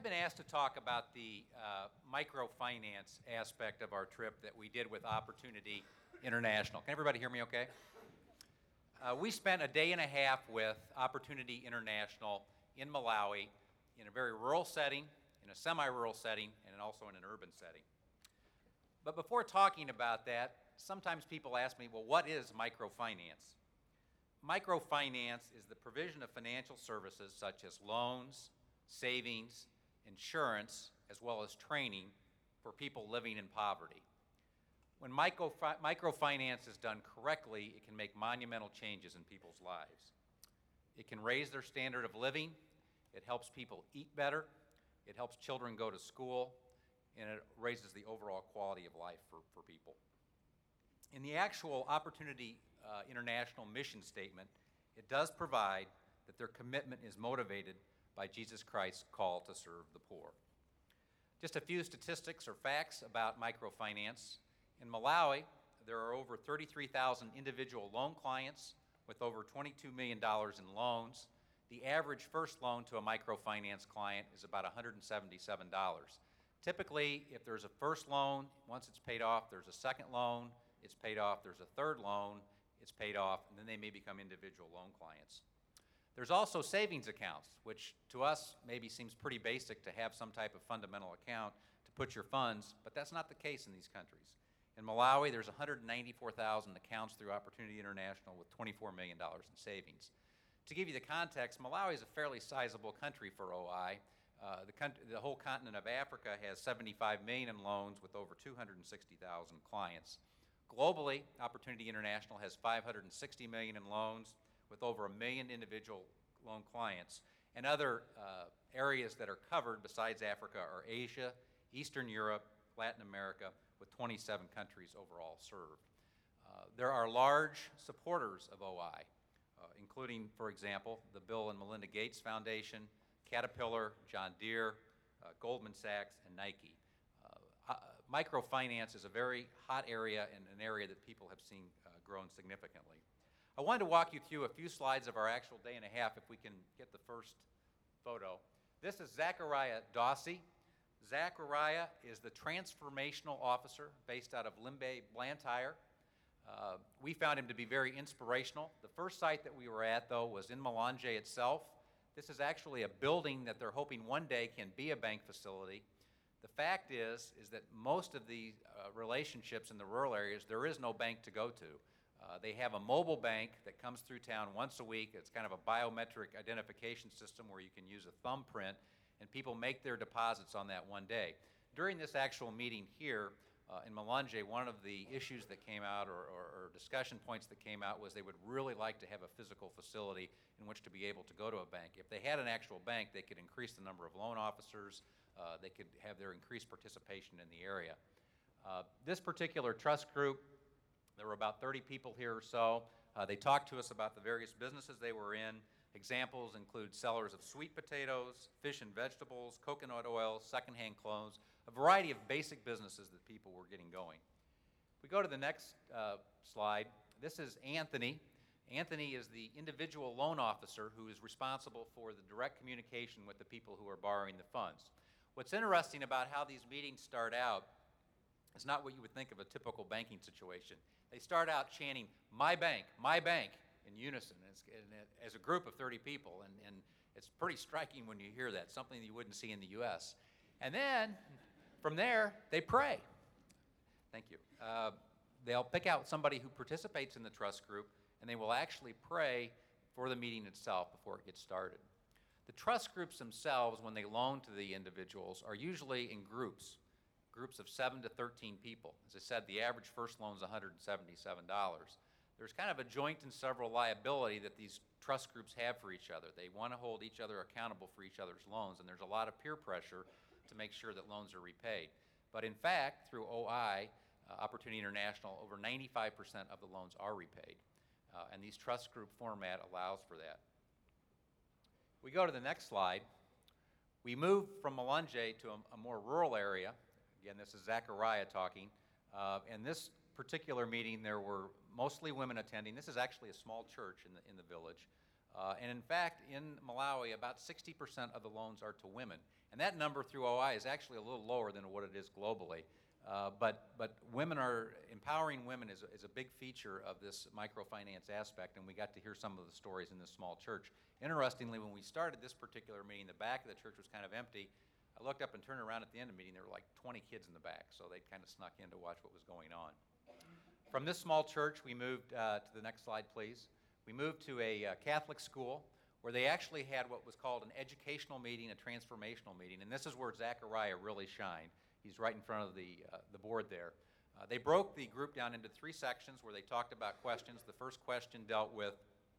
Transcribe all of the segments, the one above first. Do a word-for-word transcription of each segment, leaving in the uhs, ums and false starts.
been asked to talk about the uh, microfinance aspect of our trip that we did with Opportunity International. Can everybody hear me okay? Uh, we spent a day and a half with Opportunity International in Malawi in a very rural setting, in a semi-rural setting, and also in an urban setting. But before talking about that, sometimes people ask me, well, what is microfinance? Microfinance is the provision of financial services such as loans, savings, insurance, as well as training for people living in poverty. When microfi- microfinance is done correctly, it can make monumental changes in people's lives. It can raise their standard of living, it helps people eat better, it helps children go to school, and it raises the overall quality of life for, for people. In the actual Opportunity uh, International mission statement, it does provide that their commitment is motivated by Jesus Christ's call to serve the poor. Just a few statistics or facts about microfinance. In Malawi, there are over thirty-three thousand individual loan clients with over twenty-two million dollars in loans. The average first loan to a microfinance client is about one hundred seventy-seven dollars. Typically, if there's a first loan, once it's paid off, there's a second loan, it's paid off, there's a third loan, it's paid off, and then they may become individual loan clients. There's also savings accounts, which to us maybe seems pretty basic to have some type of fundamental account to put your funds, but that's not the case in these countries. In Malawi, there's one hundred ninety-four thousand accounts through Opportunity International with twenty-four million dollars in savings. To give you the context, Malawi is a fairly sizable country for O I. Uh, the, country, the whole continent of Africa has seventy-five million in loans with over two hundred sixty thousand clients. Globally, Opportunity International has five hundred sixty million in loans with over a million individual loan clients. And other uh, areas that are covered besides Africa are Asia, Eastern Europe, Latin America, with twenty-seven countries overall served. Uh, there are large supporters of O I, uh, including, for example, the Bill and Melinda Gates Foundation, Caterpillar, John Deere, uh, Goldman Sachs, and Nike. Uh, uh, microfinance is a very hot area and an area that people have seen uh, grown significantly. I wanted to walk you through a few slides of our actual day and a half, if we can get the first photo. This is Zachariah Dawsey. Zachariah is the transformational officer based out of Limbe Blantyre. Uh, we found him to be very inspirational. The first site that we were at, though, was in Malanje itself. This is actually a building that they're hoping one day can be a bank facility. The fact is, is that most of the uh, relationships in the rural areas, there is no bank to go to. Uh, they have a mobile bank that comes through town once a week. It's kind of a biometric identification system where you can use a thumbprint, and people make their deposits on that one day. During this actual meeting here uh, in Malanje, one of the issues that came out, or, or, or discussion points that came out, was they would really like to have a physical facility in which to be able to go to a bank. If they had an actual bank, they could increase the number of loan officers, uh, they could have their increased participation in the area. Uh, this particular trust group, there were about thirty people here or so. Uh, they talked to us about the various businesses they were in. Examples include sellers of sweet potatoes, fish and vegetables, coconut oil, secondhand clothes, a variety of basic businesses that people were getting going. If we go to the next uh, slide, this is Anthony. Anthony is the individual loan officer who is responsible for the direct communication with the people who are borrowing the funds. What's interesting about how these meetings start out is not what you would think of a typical banking situation. They start out chanting, "My bank, my bank," in unison, as, as a group of thirty people, and, and it's pretty striking when you hear that, something that you wouldn't see in the U S. And then, from there, they pray. Thank you. Uh, they'll pick out somebody who participates in the trust group, and they will actually pray for the meeting itself before it gets started. The trust groups themselves, when they loan to the individuals, are usually in groups. Groups of seven to thirteen people. As I said, the average first loan is one hundred seventy-seven dollars. There's kind of a joint and several liability that these trust groups have for each other. They want to hold each other accountable for each other's loans, and there's a lot of peer pressure to make sure that loans are repaid. But in fact, through O I, uh, Opportunity International, over ninety-five percent of the loans are repaid, uh, and these trust group format allows for that. We go to the next slide. We move from Malanje to a, a more rural area. Again, this is Zachariah talking. Uh, in this particular meeting, there were mostly women attending. This is actually a small church in the, in the village. Uh, and in fact, in Malawi, about sixty percent of the loans are to women. And that number through O I is actually a little lower than what it is globally. Uh, but, but women are, empowering women is, a- is a big feature of this microfinance aspect, and we got to hear some of the stories in this small church. Interestingly, when we started this particular meeting, the back of the church was kind of empty. I looked up and turned around at the end of the meeting, there were like twenty kids in the back, so they kind of snuck in to watch what was going on. From this small church, we moved uh, to the next slide, please. We moved to a uh, Catholic school where they actually had what was called an educational meeting, a transformational meeting, and this is where Zachariah really shined. He's right in front of the, uh, the board there. Uh, they broke the group down into three sections where they talked about questions. The first question dealt with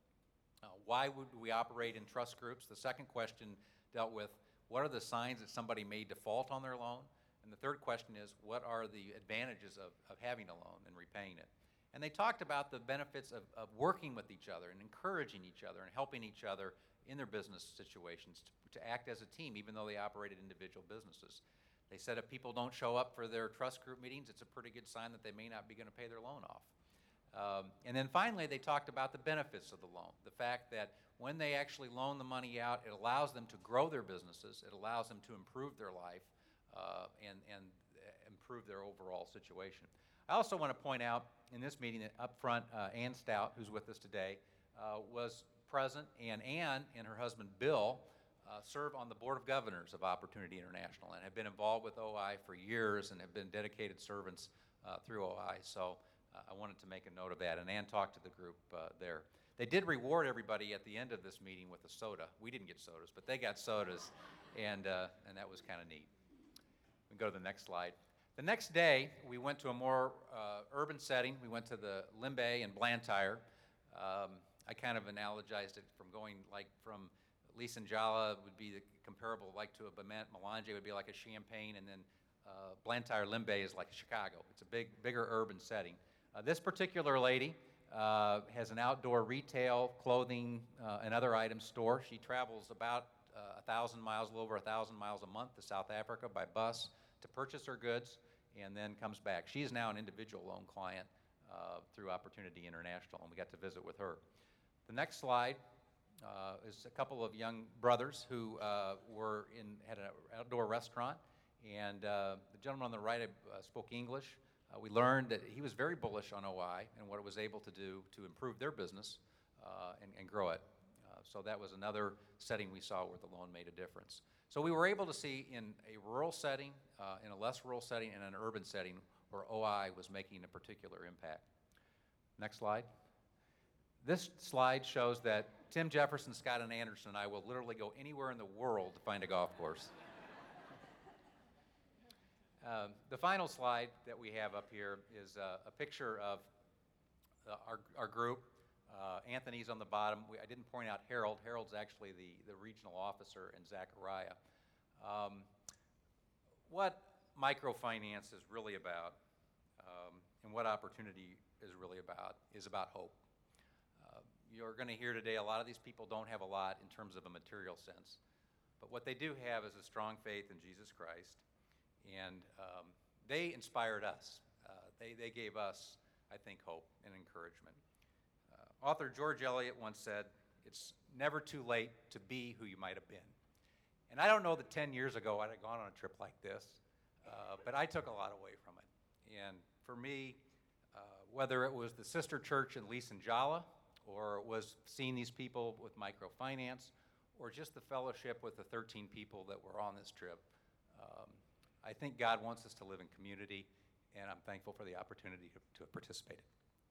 uh, why would we operate in trust groups? The second question dealt with what are the signs that somebody may default on their loan? And the third question is, what are the advantages of, of having a loan and repaying it? And they talked about the benefits of, of working with each other and encouraging each other and helping each other in their business situations to, to act as a team, even though they operated individual businesses. They said if people don't show up for their trust group meetings, it's a pretty good sign that they may not be going to pay their loan off. Um, and then finally, they talked about the benefits of the loan, the fact that when they actually loan the money out, it allows them to grow their businesses, it allows them to improve their life, uh, and, and improve their overall situation. I also want to point out in this meeting that up front, uh, Ann Stout, who's with us today, uh, was present, and Ann and her husband Bill uh, serve on the Board of Governors of Opportunity International and have been involved with O I for years and have been dedicated servants uh, through O I. So uh, I wanted to make a note of that, and Ann talked to the group uh, there. They did reward everybody at the end of this meeting with a soda. We didn't get sodas, but they got sodas, and, uh, and that was kind of neat. We can go to the next slide. The next day, we went to a more uh, urban setting. We went to the Limbe and Blantyre. Um, I kind of analogized it from going like from Lisanjala would be the comparable like to a Bement. Malanje would be like a Champaign, and then uh, Blantyre Limbe is like Chicago. It's a big, bigger urban setting. Uh, this particular lady uh, has an outdoor retail, clothing, uh, and other items store. She travels about uh, a thousand miles, a little over a thousand miles a month to South Africa by bus to purchase her goods, and then comes back. She is now an individual loan client uh, through Opportunity International, and we got to visit with her. The next slide uh, is a couple of young brothers who uh, were in had an outdoor restaurant, and uh, the gentleman on the right uh, spoke English. Uh, we learned that he was very bullish on O I and what it was able to do to improve their business uh, and, and grow it. Uh, so that was another setting we saw where the loan made a difference. So we were able to see in a rural setting, uh, in a less rural setting, and an urban setting where O I was making a particular impact. Next slide. This slide shows that Tim Jefferson, Scott and Anderson and I will literally go anywhere in the world to find a golf course. um, the final slide that we have up here is uh, a picture of uh, our, our group. Uh, Anthony's on the bottom. We, I didn't point out Harold. Harold's actually the, the regional officer, and Zachariah. Um, what microfinance is really about, um, and what opportunity is really about, is about hope. Uh, you're going to hear today a lot of these people don't have a lot in terms of a material sense, but what they do have is a strong faith in Jesus Christ, and um, they inspired us. Uh, they, they gave us, I think, hope and encouragement. Author George Eliot once said, "It's never too late to be who you might have been." And I don't know that ten years ago I'd have gone on a trip like this, uh, but I took a lot away from it. And for me, uh, whether it was the sister church in Lisanjala, or it was seeing these people with microfinance, or just the fellowship with the thirteen people that were on this trip, um, I think God wants us to live in community, and I'm thankful for the opportunity to, to have participated.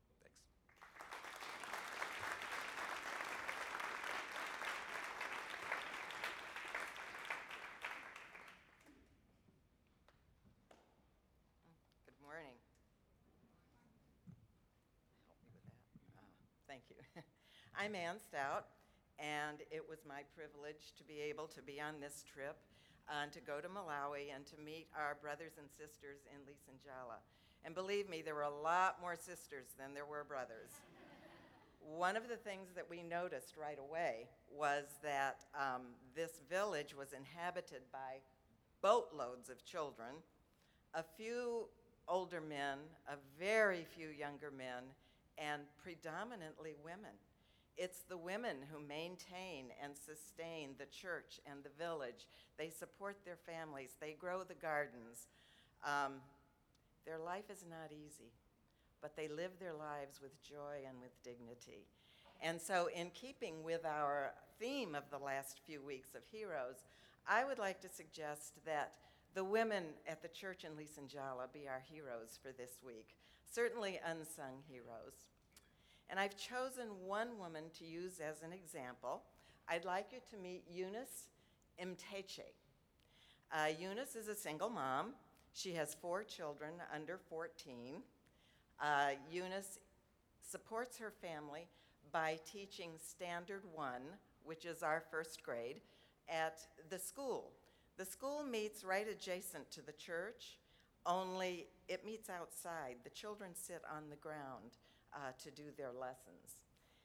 Thank you. I'm Ann Stout, and it was my privilege to be able to be on this trip uh, and to go to Malawi and to meet our brothers and sisters in Lisanjala. And believe me, there were a lot more sisters than there were brothers. One of the things that we noticed right away was that um, this village was inhabited by boatloads of children, a few older men, a very few younger men, and predominantly women. It's the women who maintain and sustain the church and the village. They support their families. They grow the gardens. Um, their life is not easy, but they live their lives with joy and with dignity. And so in keeping with our theme of the last few weeks of heroes, I would like to suggest that the women at the church in Lisanjala be our heroes for this week, certainly unsung heroes. And I've chosen one woman to use as an example. I'd like you to meet Eunice Mteche. Uh, Eunice is a single mom. She has four children under fourteen. Uh, Eunice supports her family by teaching Standard One, which is our first grade, at the school. The school meets right adjacent to the church, only it meets outside. The children sit on the ground uh, to do their lessons.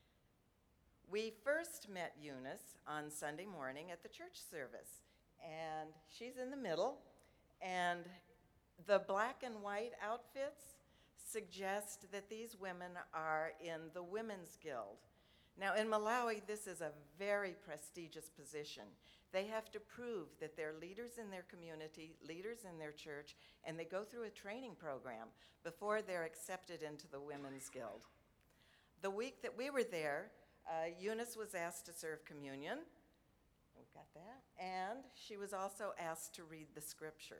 We first met Eunice on Sunday morning at the church service, and she's in the middle, and the black and white outfits suggest that these women are in the Women's Guild. Now, in Malawi, this is a very prestigious position. They have to prove that they're leaders in their community, leaders in their church, and they go through a training program before they're accepted into the Women's Guild. The week that we were there, uh, Eunice was asked to serve communion. We got that. And she was also asked to read the scripture.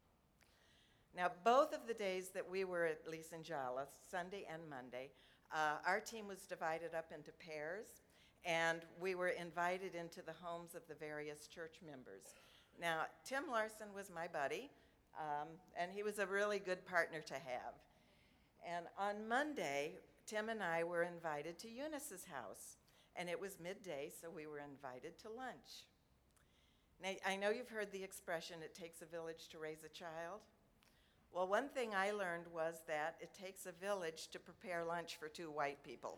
Now, both of the days that we were at Lisanjala, Sunday and Monday, uh, our team was divided up into pairs, and we were invited into the homes of the various church members. Now, Tim Larson was my buddy, um, and he was a really good partner to have. And on Monday, Tim and I were invited to Eunice's house, and it was midday, so we were invited to lunch. Now, I know you've heard the expression, it takes a village to raise a child. Well, one thing I learned was that it takes a village to prepare lunch for two white people.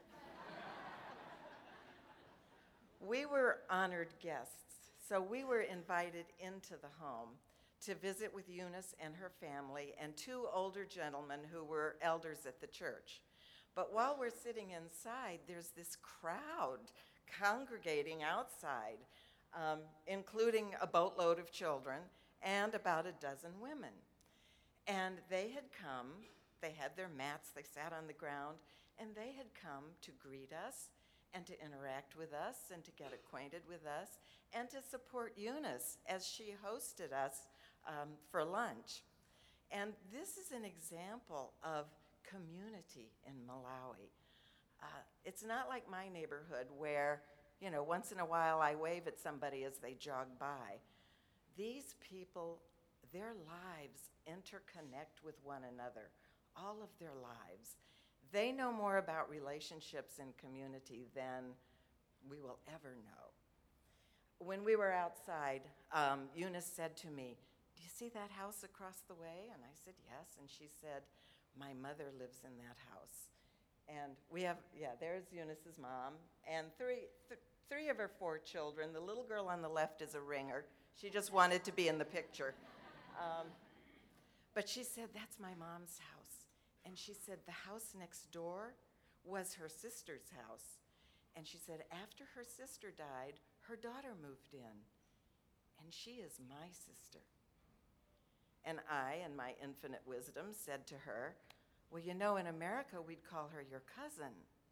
We were honored guests, so we were invited into the home to visit with Eunice and her family and two older gentlemen who were elders at the church. But while we're sitting inside, there's this crowd congregating outside, um, including a boatload of children and about a dozen women. And they had come, they had their mats, they sat on the ground, and they had come to greet us and to interact with us and to get acquainted with us and to support Eunice as she hosted us um, for lunch. And this is an example of community in Malawi. Uh, it's not like my neighborhood where, you know, once in a while I wave at somebody as they jog by. These people, their lives interconnect with one another, all of their lives. They know more about relationships in community than we will ever know. When we were outside, um, Eunice said to me, "Do you see that house across the way?" And I said, "Yes." And she said, "My mother lives in that house." And we have, yeah, there's Eunice's mom, and three, th- three of her four children. The little girl on the left is a ringer. She just wanted to be in the picture. Um, but she said, "That's my mom's house." And she said the house next door was her sister's house. And she said after her sister died, her daughter moved in. And she is my sister. And I, in my infinite wisdom, said to her, "Well, you know, in America, we'd call her your cousin."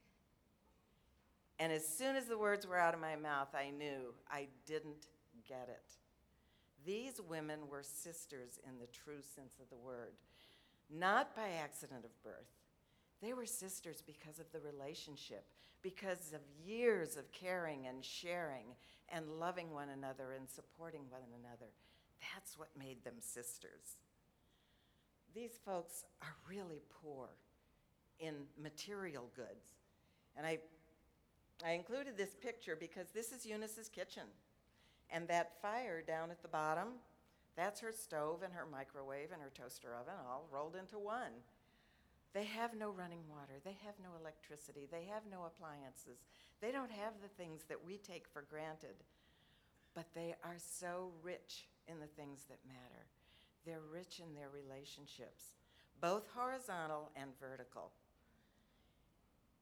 And as soon as the words were out of my mouth, I knew I didn't get it. These women were sisters in the true sense of the word, not by accident of birth. They were sisters because of the relationship, because of years of caring and sharing and loving one another and supporting one another. That's what made them sisters. These folks are really poor in material goods. And I, I included this picture because this is Eunice's kitchen. And that fire down at the bottom, that's her stove and her microwave and her toaster oven all rolled into one. They have no running water. They have no electricity. They have no appliances. They don't have the things that we take for granted. But they are so rich in the things that matter. They're rich in their relationships, both horizontal and vertical.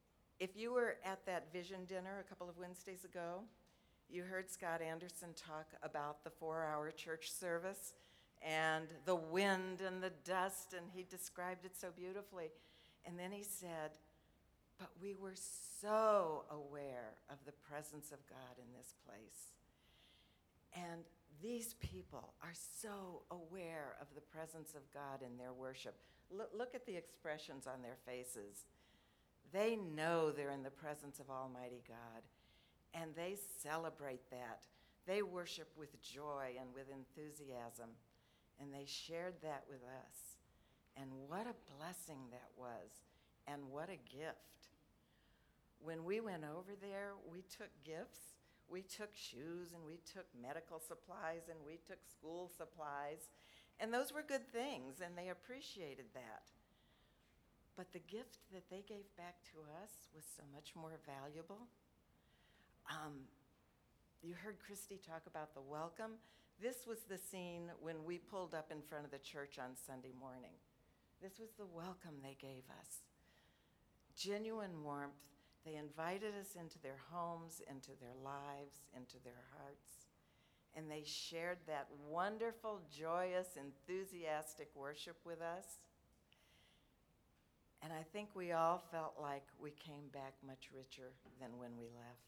If you were at that vision dinner a couple of Wednesdays ago, you heard Scott Anderson talk about the four-hour church service and the wind and the dust, and he described it so beautifully. And then he said, but we were so aware of the presence of God in this place. And these people are so aware of the presence of God in their worship. Look, look at the expressions on their faces. They know they're in the presence of Almighty God, and they celebrate that. They worship with joy and with enthusiasm, and they shared that with us. And what a blessing that was, and what a gift. When we went over there, we took gifts. We took shoes, and we took medical supplies, and we took school supplies, and those were good things, and they appreciated that. But the gift that they gave back to us was so much more valuable. Um, you heard Christy talk about the welcome. This was the scene when we pulled up in front of the church on Sunday morning. This was the welcome they gave us. Genuine warmth. They invited us into their homes, into their lives, into their hearts. And they shared that wonderful, joyous, enthusiastic worship with us. And I think we all felt like we came back much richer than when we left.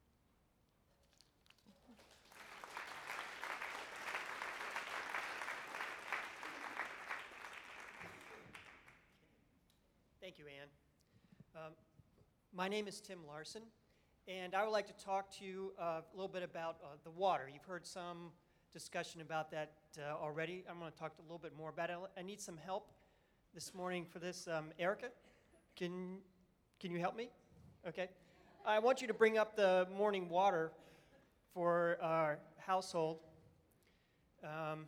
Thank you, Ann. Um, my name is Tim Larson, and I would like to talk to you uh, a little bit about uh, the water. You've heard some discussion about that uh, already. I'm going to talk a little bit more about it. I need some help this morning for this. Um, Erica, can, can you help me? Okay. I want you to bring up the morning water for our household. Um,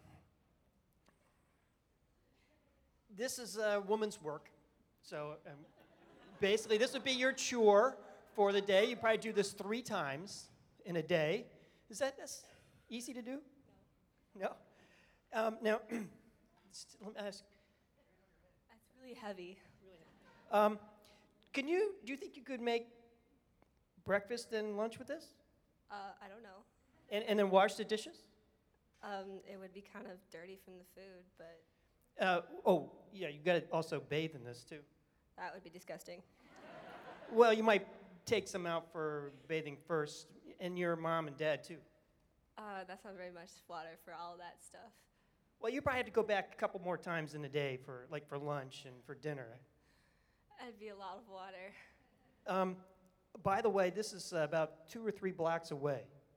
this is a woman's work. So um, basically, this would be your chore for the day. You probably do this three times in a day. Is that that's easy to do? No. No? Um, now, let me ask. That's really heavy. Um, can you, do you think you could make breakfast and lunch with this? Uh, I don't know. And, and then wash the dishes? Um, it would be kind of dirty from the food, but Uh, oh, yeah, you got to also bathe in this, too. that would be disgusting. Well, you might take some out for bathing first, and your mom and dad, too. Uh, that's not very much water for all that stuff. Well, you probably have to go back a couple more times in the day for, like, for lunch and for dinner. That'd be a lot of water. Um, by the way, this is uh, about two or three blocks away.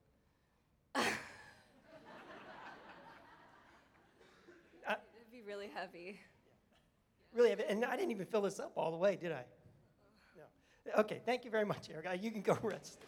It'd be really heavy. Really, and I didn't even fill this up all the way, did I? No. Okay, thank you very much, Erica. You can go rest.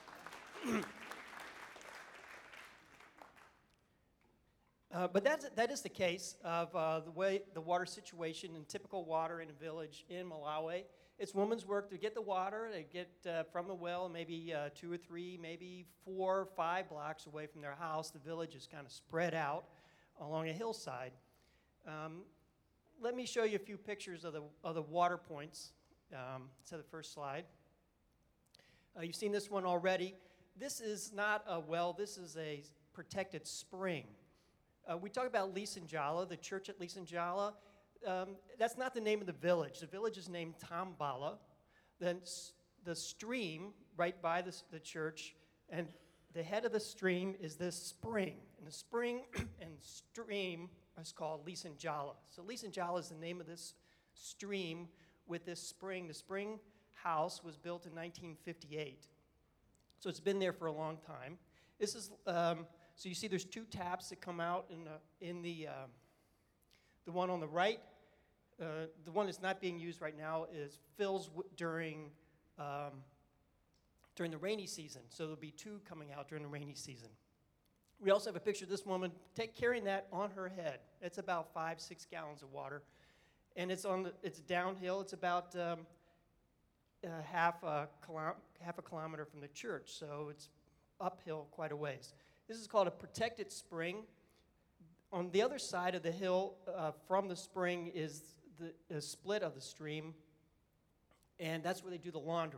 uh, but that's, that is the case of uh, the way the water situation and typical water in a village in Malawi. It's woman's work to get the water, to get uh, from the well maybe uh, two or three, maybe four or five blocks away from their house. The village is kind of spread out along a hillside. Um, let me show you a few pictures of the, of the water points. Um, to the first slide. Uh, you've seen this one already. This is not a well, this is a protected spring. Uh, we talk about Lisanjala, the church at Lisanjala. Um, that's not the name of the village. The village is named Tambala. Then s- the stream right by the, the church, and the head of the stream is this spring. And the spring and stream is called Lisanjala. So Lisanjala is the name of this stream with this spring. The spring house was built in nineteen fifty-eight. So it's been there for a long time. This is, um, so you see there's two taps that come out in the, in the, um, the one on the right. Uh, the one that's not being used right now is fills w- during, um, during the rainy season. So there'll be two coming out during the rainy season. We also have a picture of this woman take, carrying that on her head. It's about five, six gallons of water. And it's on the, it's downhill. It's about um, uh, half a kilo- half a kilometer from the church, so it's uphill quite a ways. This is called a protected spring. On the other side of the hill uh, from the spring is the, the split of the stream, and that's where they do the laundry.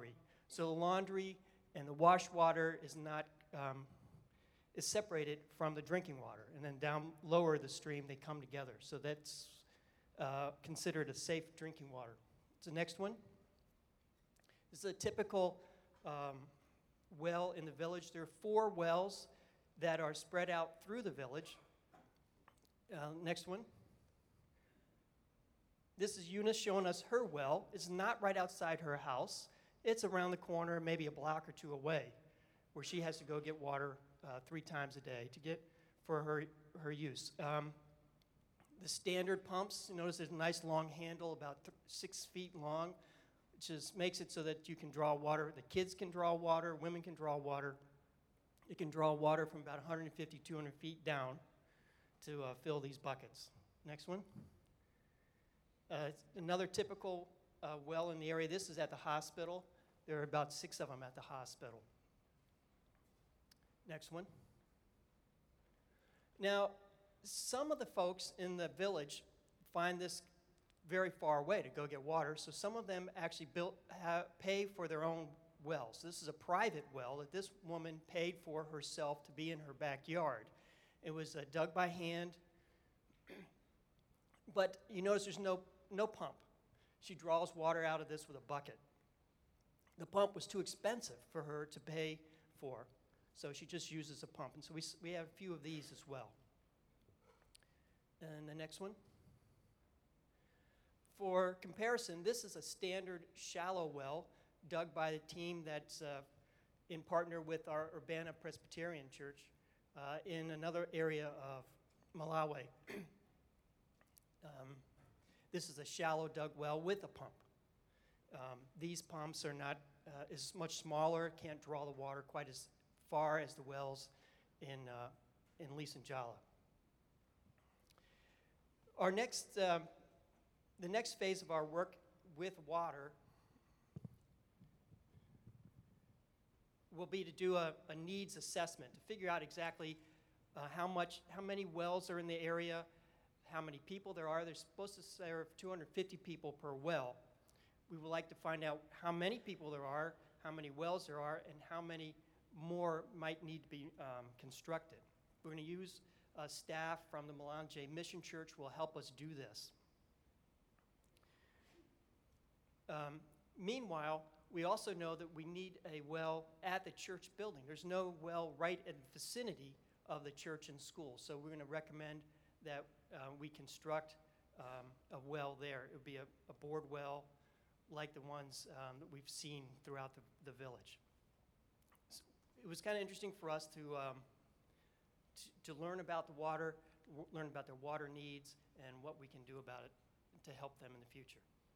So the laundry and the wash water is not um, is separated from the drinking water, and then down lower the stream they come together. So that's uh, considered a safe drinking water. So the next one. This is a typical um, well in the village. There are four wells that are spread out through the village. Uh, next one. This is Eunice showing us her well. It's not right outside her house. It's around the corner, maybe a block or two away, where she has to go get water uh, three times a day to get for her, her use. Um, the standard pumps, you notice there's a nice long handle, about th- six feet long, which just makes it so that you can draw water. The kids can draw water, women can draw water. You can draw water from about one hundred fifty, two hundred feet down to uh, fill these buckets. Next one. Uh, another typical uh, well in the area. This is at the hospital. There are about six of them at the hospital. Next one. Now, some of the folks in the village find this very far away to go get water, so some of them actually built, ha- pay for their own wells. This is a private well that this woman paid for herself to be in her backyard. It was uh, dug by hand, but you notice there's no, no pump. She draws water out of this with a bucket. The pump was too expensive for her to pay for, so she just uses a pump. And so we, s- we have a few of these as well. And the next one. For comparison, this is a standard shallow well dug by the team that's uh, in partner with our Urbana Presbyterian Church uh, in another area of Malawi. um, this is a shallow dug well with a pump. Um, these pumps are not uh, is much smaller, can't draw the water quite as far as the wells in uh, in Lisanjala. Our next, um, the next phase of our work with water will be to do a, a needs assessment to figure out exactly uh, how much, how many wells are in the area, how many people there are. They're supposed to serve two hundred fifty people per well. We would like to find out how many people there are, how many wells there are, and how many more might need to be um, constructed. We're going to use uh, staff from the Malanje Mission Church will help us do this. Um, meanwhile, we also know that we need a well at the church building. There's no well right in the vicinity of the church and school, so we're going to recommend that uh, we construct um, a well there. It would be a, a bored well like the ones um, that we've seen throughout the, the village. So it was kind of interesting for us to, um, to, to learn about the water, w- learn about their water needs, and what we can do about it to help them in the future.